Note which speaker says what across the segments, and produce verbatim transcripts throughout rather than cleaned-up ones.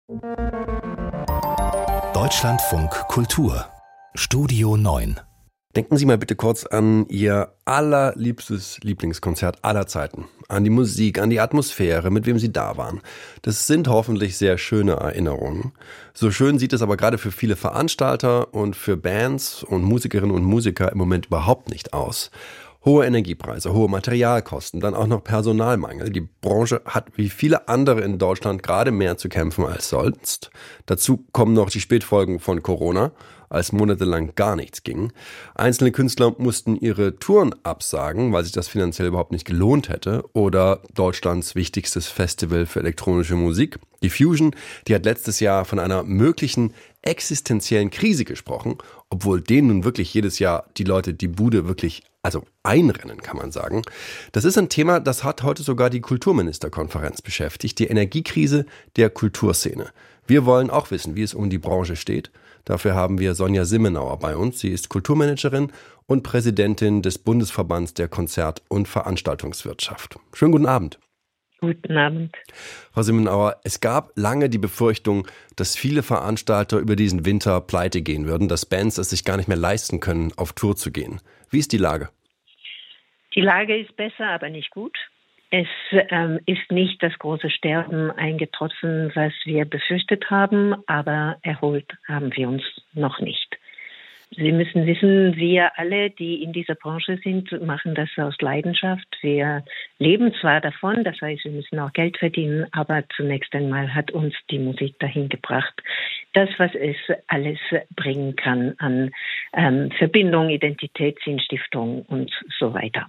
Speaker 1: Deutschlandfunk Kultur Studio neun.
Speaker 2: Denken Sie mal bitte kurz an Ihr allerliebstes Lieblingskonzert aller Zeiten. An die Musik, an die Atmosphäre, mit wem Sie da waren. Das sind hoffentlich sehr schöne Erinnerungen. So schön sieht es aber gerade für viele Veranstalter und für Bands und Musikerinnen und Musiker im Moment überhaupt nicht aus. Hohe Energiepreise, hohe Materialkosten, dann auch noch Personalmangel. Die Branche hat wie viele andere in Deutschland gerade mehr zu kämpfen als sonst. Dazu kommen noch die Spätfolgen von Corona, als monatelang gar nichts ging. Einzelne Künstler mussten ihre Touren absagen, weil sich das finanziell überhaupt nicht gelohnt hätte. Oder Deutschlands wichtigstes Festival für elektronische Musik, die Fusion, die hat letztes Jahr von einer möglichen existenziellen Krise gesprochen, obwohl denen nun wirklich jedes Jahr die Leute die Bude wirklich, also einrennen, kann man sagen. Das ist ein Thema, das hat heute sogar die Kulturministerkonferenz beschäftigt, die Energiekrise der Kulturszene. Wir wollen auch wissen, wie es um die Branche steht. Dafür haben wir Sonja Simmenauer bei uns. Sie ist Kulturmanagerin und Präsidentin des Bundesverbands der Konzert- und Veranstaltungswirtschaft. Schönen guten Abend.
Speaker 3: Guten Abend.
Speaker 2: Frau Simmenauer, es gab lange die Befürchtung, dass viele Veranstalter über diesen Winter pleite gehen würden, dass Bands es sich gar nicht mehr leisten können, auf Tour zu gehen. Wie ist die Lage?
Speaker 3: Die Lage ist besser, aber nicht gut. Es ähm, ist nicht das große Sterben eingetroffen, was wir befürchtet haben, aber erholt haben wir uns noch nicht. Sie müssen wissen, wir alle, die in dieser Branche sind, machen das aus Leidenschaft. Wir leben zwar davon, das heißt, wir müssen auch Geld verdienen, aber zunächst einmal hat uns die Musik dahin gebracht. Das, was es alles bringen kann an ähm, Verbindung, Identität, Sinnstiftung und so weiter.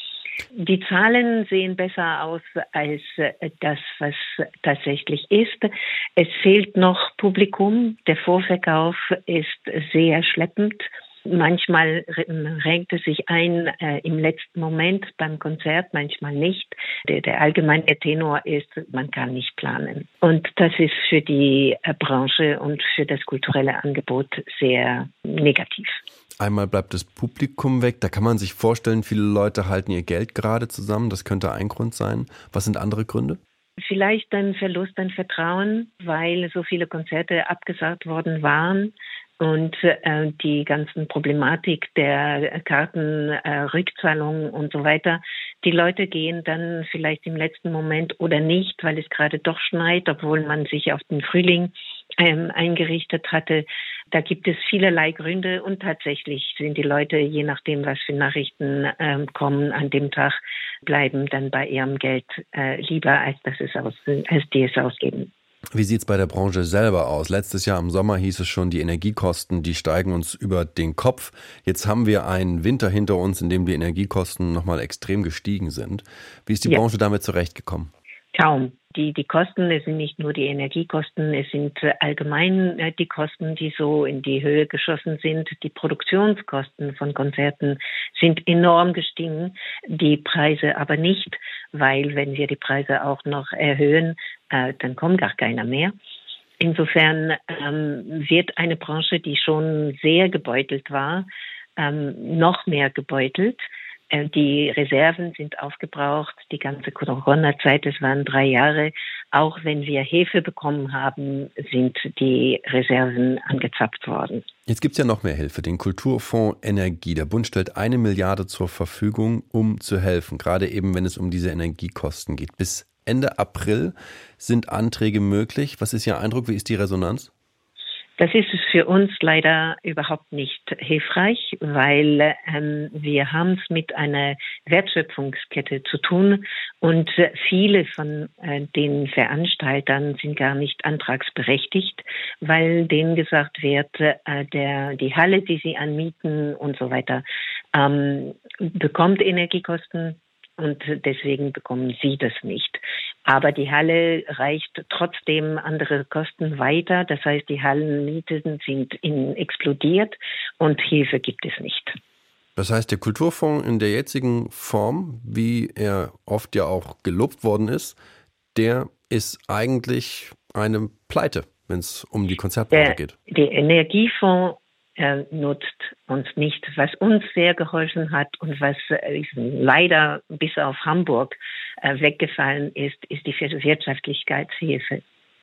Speaker 3: Die Zahlen sehen besser aus als das, was tatsächlich ist. Es fehlt noch Publikum. Der Vorverkauf ist sehr schleppend. Manchmal renkt es sich ein äh, im letzten Moment beim Konzert, manchmal nicht. Der, der allgemeine Tenor ist, man kann nicht planen. Und das ist für die äh, Branche und für das kulturelle Angebot sehr negativ.
Speaker 2: Einmal bleibt das Publikum weg. Da kann man sich vorstellen, viele Leute halten ihr Geld gerade zusammen. Das könnte ein Grund sein. Was sind andere Gründe?
Speaker 3: Vielleicht ein Verlust an Vertrauen, weil so viele Konzerte abgesagt worden waren. Und äh, die ganzen Problematik der Kartenrückzahlung äh, und so weiter. Die Leute gehen dann vielleicht im letzten Moment oder nicht, weil es gerade doch schneit, obwohl man sich auf den Frühling ähm, eingerichtet hatte. Da gibt es vielerlei Gründe und tatsächlich sind die Leute, je nachdem, was für Nachrichten ähm, kommen, an dem Tag bleiben dann bei ihrem Geld äh, lieber, als, dass es aus, als die es ausgeben.
Speaker 2: Wie sieht es bei der Branche selber aus? Letztes Jahr im Sommer hieß es schon, die Energiekosten, die steigen uns über den Kopf. Jetzt haben wir einen Winter hinter uns, in dem die Energiekosten nochmal extrem gestiegen sind. Wie ist die ja. Branche damit zurechtgekommen?
Speaker 3: Kaum. Die, die Kosten, es sind nicht nur die Energiekosten, es sind allgemein die Kosten, die so in die Höhe geschossen sind. Die Produktionskosten von Konzerten sind enorm gestiegen, die Preise aber nicht, weil wenn wir die Preise auch noch erhöhen, äh, dann kommt gar keiner mehr. Insofern ähm, wird eine Branche, die schon sehr gebeutelt war, ähm, noch mehr gebeutelt. Die Reserven sind aufgebraucht, die ganze Corona-Zeit, es waren drei Jahre. Auch wenn wir Hilfe bekommen haben, sind die Reserven angezapft worden.
Speaker 2: Jetzt gibt es ja noch mehr Hilfe, den Kulturfonds Energie. Der Bund stellt eine Milliarde zur Verfügung, um zu helfen, gerade eben, wenn es um diese Energiekosten geht. Bis Ende April sind Anträge möglich. Was ist Ihr Eindruck, wie ist die Resonanz?
Speaker 3: Das ist für uns leider überhaupt nicht hilfreich, weil ähm, wir haben es mit einer Wertschöpfungskette zu tun und viele von äh, den Veranstaltern sind gar nicht antragsberechtigt, weil denen gesagt wird, äh, der die Halle, die sie anmieten und so weiter, ähm, bekommt Energiekosten. Und deswegen bekommen sie das nicht. Aber die Halle reicht trotzdem andere Kosten weiter. Das heißt, die Hallenmieten sind in, explodiert und Hilfe gibt es nicht.
Speaker 2: Das heißt, der Kulturfonds in der jetzigen Form, wie er oft ja auch gelobt worden ist, der ist eigentlich eine Pleite, wenn es um die Konzertbranche geht.
Speaker 3: Der Energiefonds äh, nutzt uns nicht. Was uns sehr geholfen hat und was äh, leider bis auf Hamburg äh, weggefallen ist, ist die Wirtschaftlichkeitshilfe.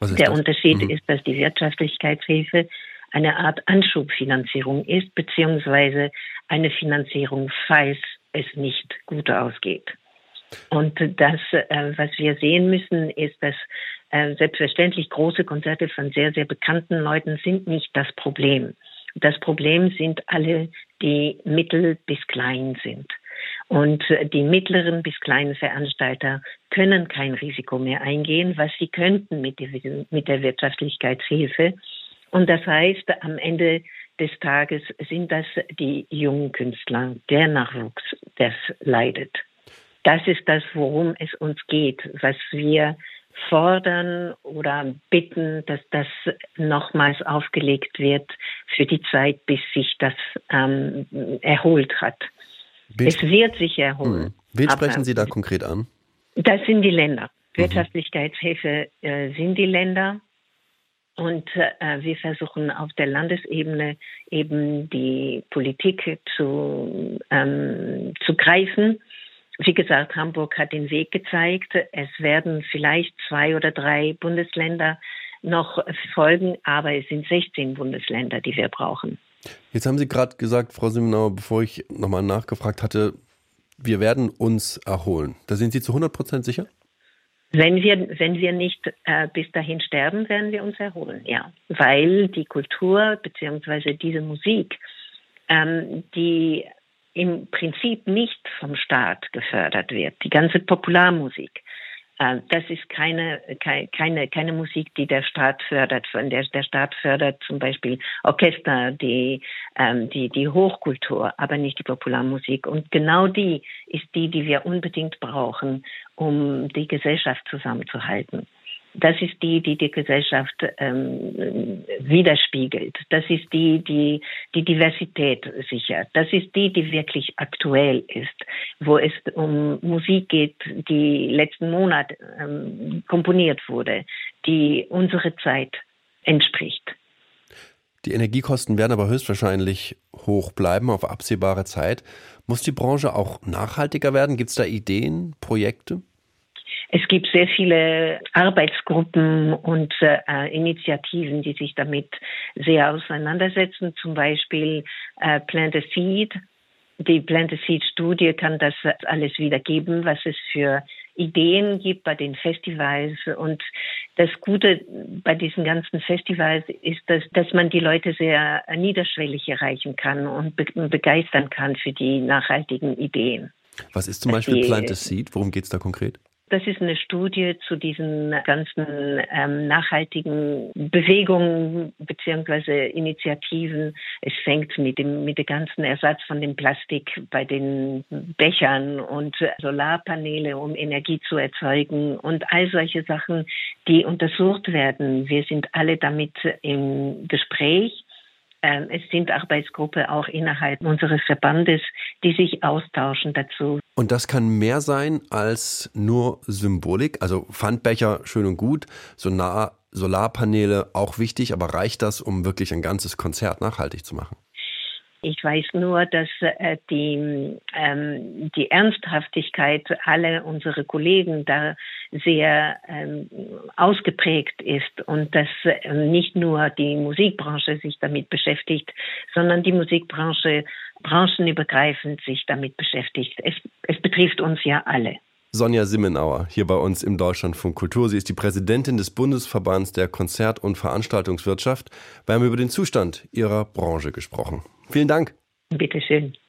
Speaker 2: Was ist
Speaker 3: Der
Speaker 2: das?
Speaker 3: Unterschied
Speaker 2: Mhm.
Speaker 3: ist, dass die Wirtschaftlichkeitshilfe eine Art Anschubfinanzierung ist, beziehungsweise eine Finanzierung, falls es nicht gut ausgeht. Und das, äh, was wir sehen müssen, ist, dass äh, selbstverständlich große Konzerte von sehr, sehr bekannten Leuten sind nicht das Problem. Das Problem sind alle, die mittel bis klein sind. Und die mittleren bis kleinen Veranstalter können kein Risiko mehr eingehen, was sie könnten mit der, mit der Wirtschaftlichkeitshilfe. Und das heißt, am Ende des Tages sind das die jungen Künstler, der Nachwuchs, das leidet. Das ist das, worum es uns geht, was wir fordern oder bitten, dass das nochmals aufgelegt wird für die Zeit, bis sich das ähm, erholt hat.
Speaker 2: Wen,
Speaker 3: es wird sich erholen.
Speaker 2: Hm. Wen
Speaker 3: Aber
Speaker 2: sprechen Sie da konkret an?
Speaker 3: Das sind die Länder.
Speaker 2: Mhm.
Speaker 3: Wirtschaftlichkeitshilfe äh, sind die Länder. Und äh, wir versuchen auf der Landesebene eben die Politik zu, ähm, zu greifen. Wie gesagt, Hamburg hat den Weg gezeigt. Es werden vielleicht zwei oder drei Bundesländer noch folgen, aber es sind sechzehn Bundesländer, die wir brauchen.
Speaker 2: Jetzt haben Sie gerade gesagt, Frau Simmenauer, bevor ich nochmal nachgefragt hatte, wir werden uns erholen. Da sind Sie zu hundert Prozent sicher?
Speaker 3: Wenn wir, wenn wir nicht äh, bis dahin sterben, werden wir uns erholen, ja. Weil die Kultur bzw. diese Musik, ähm, die im Prinzip nicht vom Staat gefördert wird, die ganze Popularmusik, äh, das ist keine, keine, keine, keine Musik, die der Staat fördert. Von der, der Staat fördert zum Beispiel Orchester, die, ähm, die, die Hochkultur, aber nicht die Popularmusik. Und genau die ist die, die wir unbedingt brauchen, um die Gesellschaft zusammenzuhalten. Das ist die, die die Gesellschaft ähm, widerspiegelt. Das ist die, die die Diversität sichert. Das ist die, die wirklich aktuell ist, wo es um Musik geht, die letzten Monat ähm, komponiert wurde, die unsere Zeit entspricht.
Speaker 2: Die Energiekosten werden aber höchstwahrscheinlich hoch bleiben auf absehbare Zeit. Muss die Branche auch nachhaltiger werden? Gibt es da Ideen, Projekte?
Speaker 3: Es gibt sehr viele Arbeitsgruppen und äh, Initiativen, die sich damit sehr auseinandersetzen. Zum Beispiel äh, Plant a Seed. Die Plant a Seed Studie kann das alles wiedergeben, was es für Ideen gibt bei den Festivals. Und das Gute bei diesen ganzen Festivals ist, dass, dass man die Leute sehr niederschwellig erreichen kann und be- begeistern kann für die nachhaltigen Ideen.
Speaker 2: Was ist zum
Speaker 3: Dass
Speaker 2: Beispiel
Speaker 3: die,
Speaker 2: Plant a Seed? Worum geht es da konkret?
Speaker 3: Das ist eine Studie zu diesen ganzen ähm, nachhaltigen Bewegungen bzw. Initiativen. Es fängt mit dem mit dem ganzen Ersatz von dem Plastik bei den Bechern und Solarpaneele, um Energie zu erzeugen und all solche Sachen, die untersucht werden. Wir sind alle damit im Gespräch. Es sind Arbeitsgruppen auch innerhalb unseres Verbandes, die sich austauschen dazu.
Speaker 2: Und das kann mehr sein als nur Symbolik? Also Pfandbecher, schön und gut, Solar, Solarpaneele auch wichtig, aber reicht das, um wirklich ein ganzes Konzert nachhaltig zu machen?
Speaker 3: Ich weiß nur, dass äh, die, ähm, die Ernsthaftigkeit aller unserer Kollegen da sehr ähm, ausgeprägt ist und dass äh, nicht nur die Musikbranche sich damit beschäftigt, sondern die Musikbranche branchenübergreifend sich damit beschäftigt. Es, es betrifft uns ja alle.
Speaker 2: Sonja Simmenauer, hier bei uns im Deutschlandfunk Kultur. Sie ist die Präsidentin des Bundesverbands der Konzert- und Veranstaltungswirtschaft. Wir haben über den Zustand ihrer Branche gesprochen. Vielen Dank.
Speaker 3: Bitte schön.